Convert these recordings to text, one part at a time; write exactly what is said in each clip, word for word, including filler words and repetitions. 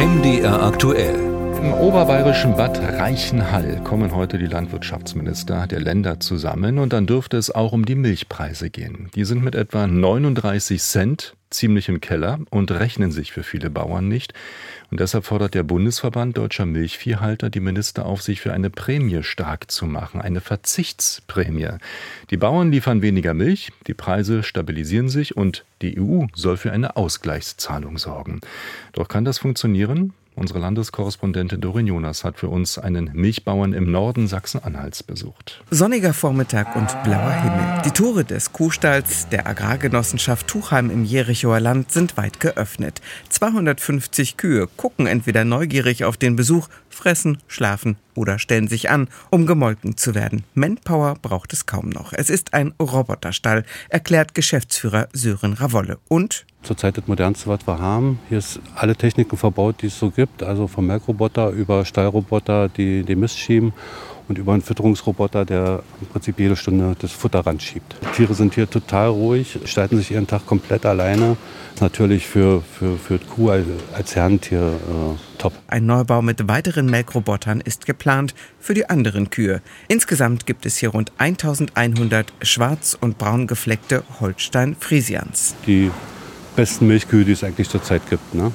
M D R aktuell. Im oberbayerischen Bad Reichenhall kommen heute die Landwirtschaftsminister der Länder zusammen und dann dürfte es auch um die Milchpreise gehen. Die sind mit etwa neununddreißig Cent ziemlich im Keller und rechnen sich für viele Bauern nicht. Und deshalb fordert der Bundesverband Deutscher Milchviehhalter die Minister auf, sich für eine Prämie stark zu machen, eine Verzichtsprämie. Die Bauern liefern weniger Milch, die Preise stabilisieren sich und die E U soll für eine Ausgleichszahlung sorgen. Doch kann das funktionieren? Unsere Landeskorrespondentin Dorin Jonas hat für uns einen Milchbauern im Norden Sachsen-Anhalts besucht. Sonniger Vormittag und blauer Himmel. Die Tore des Kuhstalls der Agrargenossenschaft Tuchheim im Jerichoer Land sind weit geöffnet. zweihundertfünfzig Kühe gucken entweder neugierig auf den Besuch, fressen, schlafen oder stellen sich an, um gemolken zu werden. Manpower braucht es kaum noch. Es ist ein Roboterstall, erklärt Geschäftsführer Sören Ravolle. Und zurzeit das Modernste, was wir haben. Hier ist alle Techniken verbaut, die es so gibt. Also vom Melkroboter über Stallroboter, die den Mist schieben und über einen Fütterungsroboter, der im Prinzip jede Stunde das Futter ranschiebt. Die Tiere sind hier total ruhig, gestalten sich ihren Tag komplett alleine. Natürlich für, für, für die Kuh als Herdentier äh, top. Ein Neubau mit weiteren Melkrobotern ist geplant für die anderen Kühe. Insgesamt gibt es hier rund eintausendeinhundert schwarz- und braun gefleckte Holstein-Friesians. Die besten Milchkühe, die es eigentlich zurzeit gibt, ne?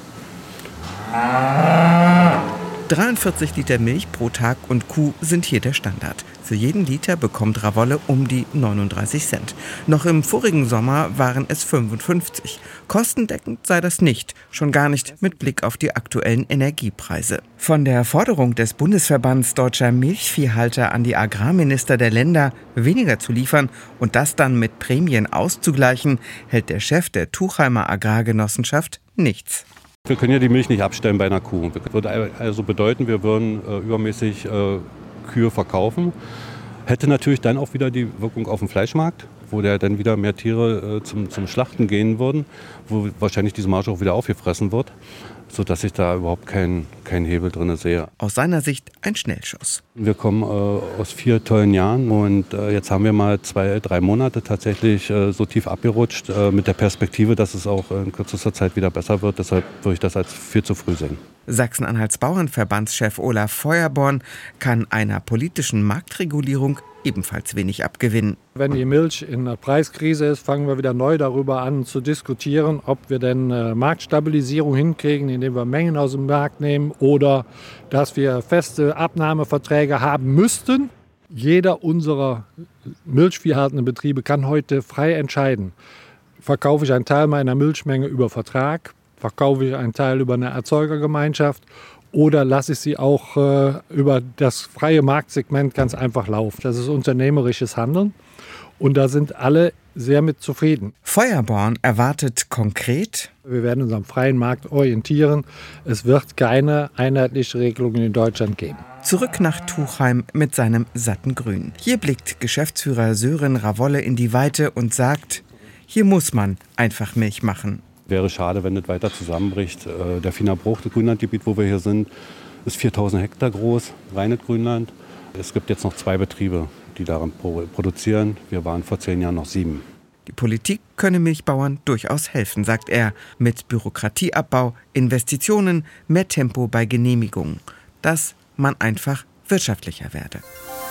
dreiundvierzig Liter Milch pro Tag und Kuh sind hier der Standard. Für jeden Liter bekommt Ravolle um die neununddreißig Cent. Noch im vorigen Sommer waren es fünfundfünfzig. Kostendeckend sei das nicht, schon gar nicht mit Blick auf die aktuellen Energiepreise. Von der Forderung des Bundesverbands Deutscher Milchviehhalter an die Agrarminister der Länder, weniger zu liefern und das dann mit Prämien auszugleichen, hält der Chef der Tuchheimer Agrargenossenschaft nichts. Wir können ja die Milch nicht abstellen bei einer Kuh. Das würde also bedeuten, wir würden äh, übermäßig äh, Kühe verkaufen. Hätte natürlich dann auch wieder die Wirkung auf den Fleischmarkt, wo der dann wieder mehr Tiere äh, zum, zum Schlachten gehen würden, wo wahrscheinlich diese Marge auch wieder aufgefressen wird, sodass ich da überhaupt keinen kein Hebel drin sehe. Aus seiner Sicht ein Schnellschuss. Wir kommen äh, aus vier tollen Jahren und äh, jetzt haben wir mal zwei, drei Monate tatsächlich äh, so tief abgerutscht äh, mit der Perspektive, dass es auch in kürzester Zeit wieder besser wird. Deshalb würde ich das als viel zu früh sehen. Sachsen-Anhalts Bauernverbandschef Olaf Feuerborn kann einer politischen Marktregulierung ebenfalls wenig abgewinnen. Wenn die Milch in einer Preiskrise ist, fangen wir wieder neu darüber an zu diskutieren, ob wir denn äh, Marktstabilisierung hinkriegen, indem wir Mengen aus dem Markt nehmen oder dass wir feste Abnahmeverträge haben müssten. Jeder unserer milchviehhaltenden Betriebe kann heute frei entscheiden. Verkaufe ich einen Teil meiner Milchmenge über Vertrag, verkaufe ich einen Teil über eine Erzeugergemeinschaft oder lasse ich sie auch äh, über das freie Marktsegment ganz einfach laufen. Das ist unternehmerisches Handeln und da sind alle sehr mit zufrieden. Feuerborn erwartet konkret: Wir werden uns am freien Markt orientieren. Es wird keine einheitliche Regelung in Deutschland geben. Zurück nach Tuchheim mit seinem satten Grün. Hier blickt Geschäftsführer Sören Ravolle in die Weite und sagt, hier muss man einfach Milch machen. Wäre schade, wenn das weiter zusammenbricht. Der Finabruch, das Grünlandgebiet, wo wir hier sind, ist viertausend Hektar groß, reines Grünland. Es gibt jetzt noch zwei Betriebe, die daran produzieren. Wir waren vor zehn Jahren noch sieben. Die Politik könne Milchbauern durchaus helfen, sagt er, mit Bürokratieabbau, Investitionen, mehr Tempo bei Genehmigungen, dass man einfach wirtschaftlicher werde.